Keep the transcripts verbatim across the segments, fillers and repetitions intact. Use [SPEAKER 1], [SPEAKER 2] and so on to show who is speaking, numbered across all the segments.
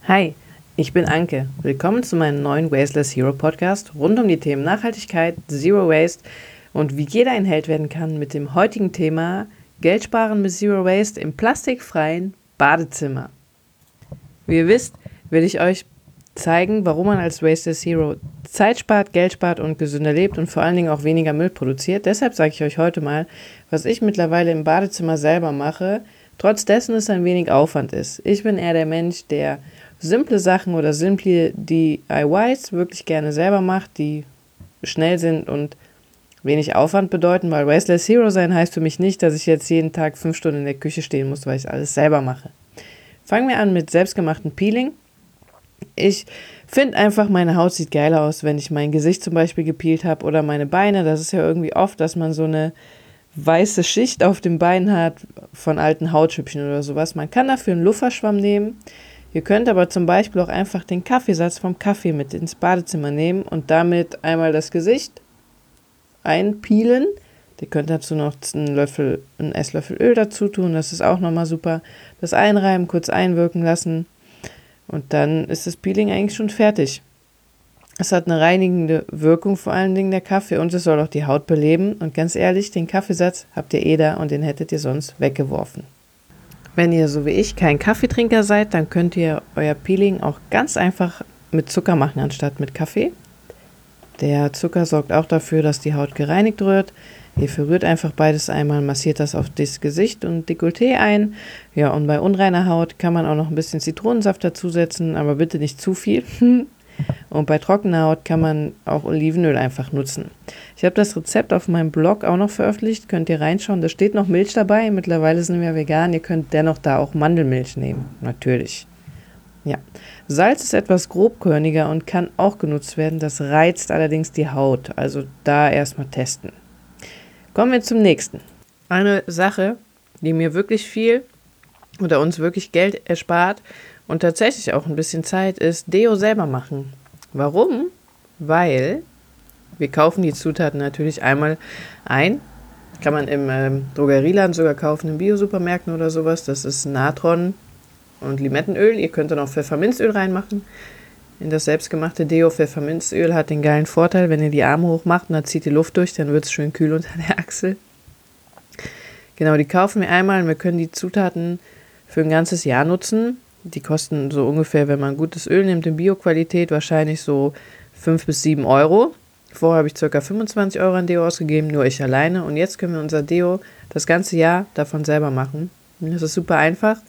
[SPEAKER 1] Hi, ich bin Anke. Willkommen zu meinem neuen Wasteless Hero Podcast rund um die Themen Nachhaltigkeit, Zero Waste und wie jeder ein Held werden kann mit dem heutigen Thema Geld sparen mit Zero Waste im plastikfreien Badezimmer. Wie ihr wisst, will ich euch zeigen, warum man als Wasteless Hero Zeit spart, Geld spart und gesünder lebt und vor allen Dingen auch weniger Müll produziert. Deshalb sage ich euch heute mal, was ich mittlerweile im Badezimmer selber mache, trotz dessen es ein wenig Aufwand ist. Ich bin eher der Mensch, der simple Sachen oder simple D I Ys wirklich gerne selber macht, die schnell sind und wenig Aufwand bedeuten, weil Wasteless Hero sein heißt für mich nicht, dass ich jetzt jeden Tag fünf Stunden in der Küche stehen muss, weil ich alles selber mache. Fangen wir an mit selbstgemachtem Peeling. Ich finde einfach, meine Haut sieht geiler aus, wenn ich mein Gesicht zum Beispiel gepeelt habe oder meine Beine. Das ist ja irgendwie oft, dass man so eine weiße Schicht auf dem Bein hat von alten Hautschüppchen oder sowas. Man kann dafür einen Lufferschwamm nehmen. Ihr könnt aber zum Beispiel auch einfach den Kaffeesatz vom Kaffee mit ins Badezimmer nehmen und damit einmal das Gesicht einpeelen. Ihr könnt dazu noch einen Löffel, einen Esslöffel Öl dazu tun, das ist auch nochmal super. Das einreiben, kurz einwirken lassen und dann ist das Peeling eigentlich schon fertig. Es hat eine reinigende Wirkung, vor allen Dingen der Kaffee, und es soll auch die Haut beleben. Und ganz ehrlich, den Kaffeesatz habt ihr eh da und den hättet ihr sonst weggeworfen. Wenn ihr, so wie ich, kein Kaffeetrinker seid, dann könnt ihr euer Peeling auch ganz einfach mit Zucker machen, anstatt mit Kaffee. Der Zucker sorgt auch dafür, dass die Haut gereinigt wird. Ihr verrührt einfach beides einmal, massiert das auf das Gesicht und Dekolleté ein. Ja, und bei unreiner Haut kann man auch noch ein bisschen Zitronensaft dazusetzen, aber bitte nicht zu viel. Und bei trockener Haut kann man auch Olivenöl einfach nutzen. Ich habe das Rezept auf meinem Blog auch noch veröffentlicht, könnt ihr reinschauen, da steht noch Milch dabei, mittlerweile sind wir vegan, ihr könnt dennoch da auch Mandelmilch nehmen, natürlich. Ja, Salz ist etwas grobkörniger und kann auch genutzt werden, das reizt allerdings die Haut, also da erstmal testen. Kommen wir zum nächsten. Eine Sache, die mir wirklich viel oder uns wirklich Geld erspart und tatsächlich auch ein bisschen Zeit, ist Deo selber machen. Warum? Weil wir kaufen die Zutaten natürlich einmal ein. Kann man im ähm, Drogerieladen sogar kaufen, in Bio-Supermärkten oder sowas. Das ist Natron und Limettenöl. Ihr könnt dann auch Pfefferminzöl reinmachen. In das selbstgemachte Deo. Pfefferminzöl hat den geilen Vorteil, wenn ihr die Arme hochmacht und dann zieht die Luft durch, dann wird es schön kühl unter der Achsel. Genau, die kaufen wir einmal und wir können die Zutaten für ein ganzes Jahr nutzen. Die kosten so ungefähr, wenn man gutes Öl nimmt in Bio-Qualität, wahrscheinlich so fünf bis sieben Euro. Vorher habe ich ca. fünfundzwanzig Euro an Deo ausgegeben, nur ich alleine. Und jetzt können wir unser Deo das ganze Jahr davon selber machen. Und das ist super einfach.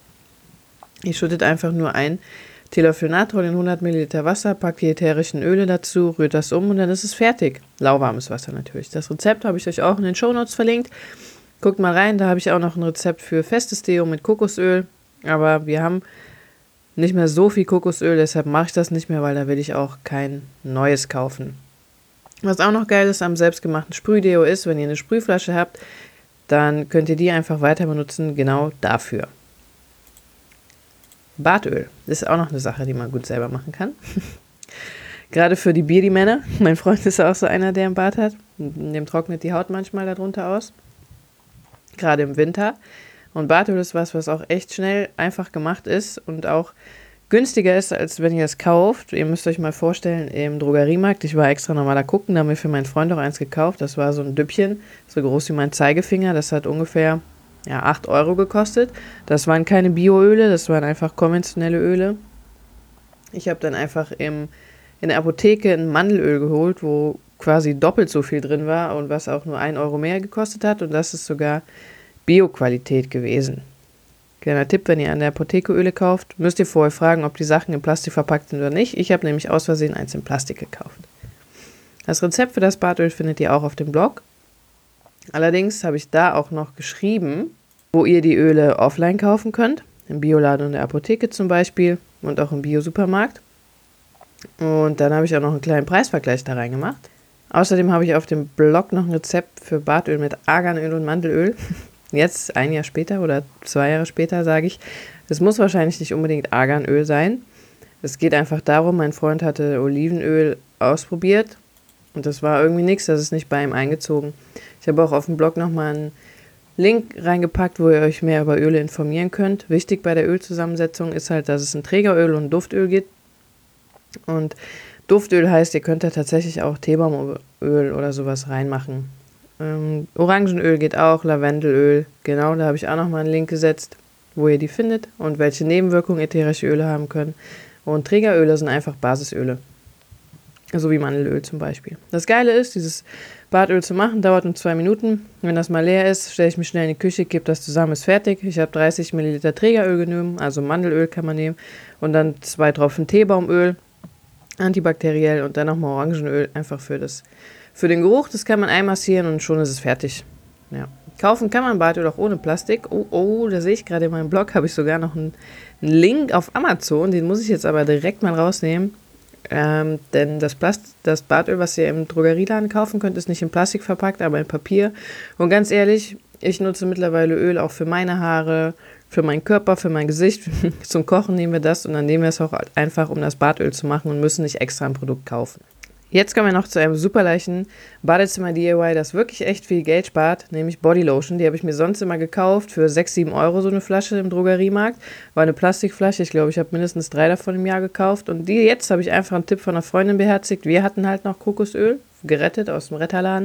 [SPEAKER 1] Ihr schüttet einfach nur ein Teelöffel Natron in hundert Milliliter Wasser, packt die ätherischen Öle dazu, rührt das um und dann ist es fertig. Lauwarmes Wasser natürlich. Das Rezept habe ich euch auch in den Shownotes verlinkt. Guckt mal rein, da habe ich auch noch ein Rezept für festes Deo mit Kokosöl. Aber wir haben nicht mehr so viel Kokosöl, deshalb mache ich das nicht mehr, weil da will ich auch kein neues kaufen. Was auch noch geil ist am selbstgemachten Sprühdeo ist, wenn ihr eine Sprühflasche habt, dann könnt ihr die einfach weiter benutzen, genau dafür. Bartöl ist auch noch eine Sache, die man gut selber machen kann. Gerade für die Beardy-Männer. Mein Freund ist auch so einer, der einen Bart hat. Dem trocknet die Haut manchmal darunter aus. Gerade im Winter. Und Bartöl ist was, was auch echt schnell einfach gemacht ist und auch günstiger ist, als wenn ihr es kauft. Ihr müsst euch mal vorstellen, im Drogeriemarkt, ich war extra nochmal da gucken, da haben wir für meinen Freund auch eins gekauft. Das war so ein Düppchen, so groß wie mein Zeigefinger. Das hat ungefähr ja, acht Euro gekostet. Das waren keine Bioöle, das waren einfach konventionelle Öle. Ich habe dann einfach im, in der Apotheke ein Mandelöl geholt, wo quasi doppelt so viel drin war und was auch nur ein Euro mehr gekostet hat. Und das ist sogar Bio-Qualität gewesen. Kleiner Tipp, wenn ihr an der Apotheke Öle kauft, müsst ihr vorher fragen, ob die Sachen in Plastik verpackt sind oder nicht. Ich habe nämlich aus Versehen eins in Plastik gekauft. Das Rezept für das Bartöl findet ihr auch auf dem Blog. Allerdings habe ich da auch noch geschrieben, wo ihr die Öle offline kaufen könnt. Im Bioladen und der Apotheke zum Beispiel und auch im Bio-Supermarkt. Und dann habe ich auch noch einen kleinen Preisvergleich da reingemacht. Außerdem habe ich auf dem Blog noch ein Rezept für Bartöl mit Arganöl und Mandelöl. Jetzt, ein Jahr später oder zwei Jahre später, sage ich, es muss wahrscheinlich nicht unbedingt Arganöl sein. Es geht einfach darum, mein Freund hatte Olivenöl ausprobiert und das war irgendwie nichts, das ist nicht bei ihm eingezogen. Ich habe auch auf dem Blog nochmal ein Link reingepackt, wo ihr euch mehr über Öle informieren könnt. Wichtig bei der Ölzusammensetzung ist halt, dass es ein Trägeröl und ein Duftöl gibt. Und Duftöl heißt, ihr könnt da tatsächlich auch Teebaumöl oder sowas reinmachen. Ähm, Orangenöl geht auch, Lavendelöl, genau, da habe ich auch nochmal einen Link gesetzt, wo ihr die findet und welche Nebenwirkungen ätherische Öle haben können. Und Trägeröle sind einfach Basisöle, so wie Mandelöl zum Beispiel. Das Geile ist, dieses Badöl zu machen, dauert nur zwei Minuten. Wenn das mal leer ist, stelle ich mich schnell in die Küche, gebe das zusammen, ist fertig. Ich habe dreißig Milliliter Trägeröl genommen, also Mandelöl kann man nehmen. Und dann zwei Tropfen Teebaumöl, antibakteriell und dann nochmal Orangenöl, einfach für, das, für den Geruch. Das kann man einmassieren und schon ist es fertig. Ja. Kaufen kann man Badöl auch ohne Plastik. Oh, oh, da sehe ich gerade in meinem Blog, habe ich sogar noch einen, einen Link auf Amazon. Den muss ich jetzt aber direkt mal rausnehmen. Ähm, denn das, Plast- das Badöl, was ihr im Drogerieladen kaufen könnt, ist nicht in Plastik verpackt, aber in Papier. Und ganz ehrlich, ich nutze mittlerweile Öl auch für meine Haare, für meinen Körper, für mein Gesicht. Zum Kochen nehmen wir das und dann nehmen wir es auch einfach, um das Badöl zu machen und müssen nicht extra ein Produkt kaufen. Jetzt kommen wir noch zu einem super leichten Badezimmer-D I Y, das wirklich echt viel Geld spart, nämlich Bodylotion. Die habe ich mir sonst immer gekauft für sechs, sieben Euro, so eine Flasche im Drogeriemarkt. War eine Plastikflasche, ich glaube, ich habe mindestens drei davon im Jahr gekauft. Und die jetzt habe ich einfach einen Tipp von einer Freundin beherzigt. Wir hatten halt noch Kokosöl, gerettet aus dem Retterladen.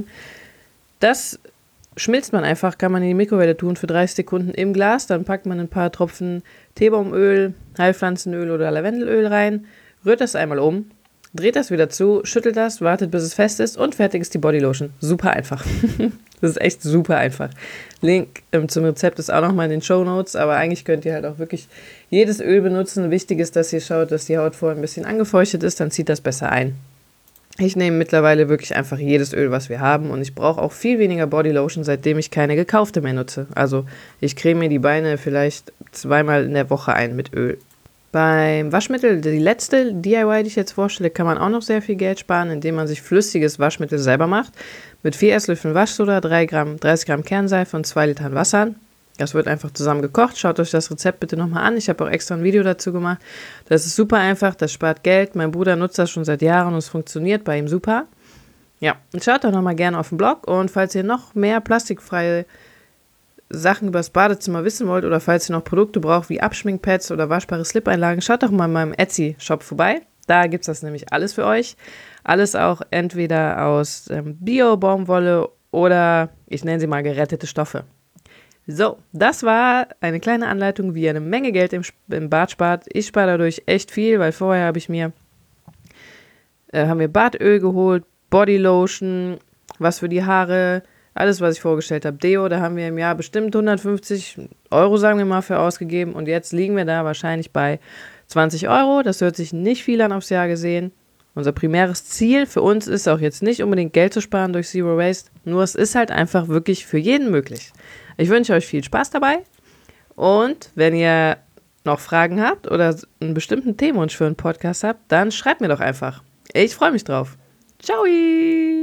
[SPEAKER 1] Das schmilzt man einfach, kann man in die Mikrowelle tun für dreißig Sekunden im Glas. Dann packt man ein paar Tropfen Teebaumöl, Heilpflanzenöl oder Lavendelöl rein, rührt das einmal um. Dreht das wieder zu, schüttelt das, wartet bis es fest ist und fertig ist die Bodylotion. Super einfach. Das ist echt super einfach. Link ähm, zum Rezept ist auch nochmal in den Shownotes, aber eigentlich könnt ihr halt auch wirklich jedes Öl benutzen. Wichtig ist, dass ihr schaut, dass die Haut vorher ein bisschen angefeuchtet ist, dann zieht das besser ein. Ich nehme mittlerweile wirklich einfach jedes Öl, was wir haben und ich brauche auch viel weniger Bodylotion, seitdem ich keine gekaufte mehr nutze. Also ich creme mir die Beine vielleicht zweimal in der Woche ein mit Öl. Beim Waschmittel, die letzte D I Y, die ich jetzt vorstelle, kann man auch noch sehr viel Geld sparen, indem man sich flüssiges Waschmittel selber macht. Mit vier Esslöffeln Waschsoda, drei Gramm, dreißig Gramm Kernseife und zwei Litern Wasser. Das wird einfach zusammen gekocht. Schaut euch das Rezept bitte nochmal an. Ich habe auch extra ein Video dazu gemacht. Das ist super einfach, das spart Geld. Mein Bruder nutzt das schon seit Jahren und es funktioniert bei ihm super. Ja, und schaut doch nochmal gerne auf den Blog. Und falls ihr noch mehr plastikfreie Sachen über das Badezimmer wissen wollt oder falls ihr noch Produkte braucht wie Abschminkpads oder waschbare Slip-Einlagen, schaut doch mal in meinem Etsy-Shop vorbei. Da gibt es das nämlich alles für euch. Alles auch entweder aus ähm, Bio-Baumwolle oder, ich nenne sie mal, gerettete Stoffe. So, das war eine kleine Anleitung, wie ihr eine Menge Geld im, im Bad spart. Ich spare dadurch echt viel, weil vorher habe ich mir, äh, haben wir Badöl geholt, Bodylotion, was für die Haare, alles, was ich vorgestellt habe. Deo, da haben wir im Jahr bestimmt hundertfünfzig Euro, sagen wir mal, für ausgegeben. Und jetzt liegen wir da wahrscheinlich bei zwanzig Euro. Das hört sich nicht viel an aufs Jahr gesehen. Unser primäres Ziel für uns ist auch jetzt nicht unbedingt Geld zu sparen durch Zero Waste. Nur es ist halt einfach wirklich für jeden möglich. Ich wünsche euch viel Spaß dabei. Und wenn ihr noch Fragen habt oder einen bestimmten Themenwunsch für einen Podcast habt, dann schreibt mir doch einfach. Ich freue mich drauf. Ciao!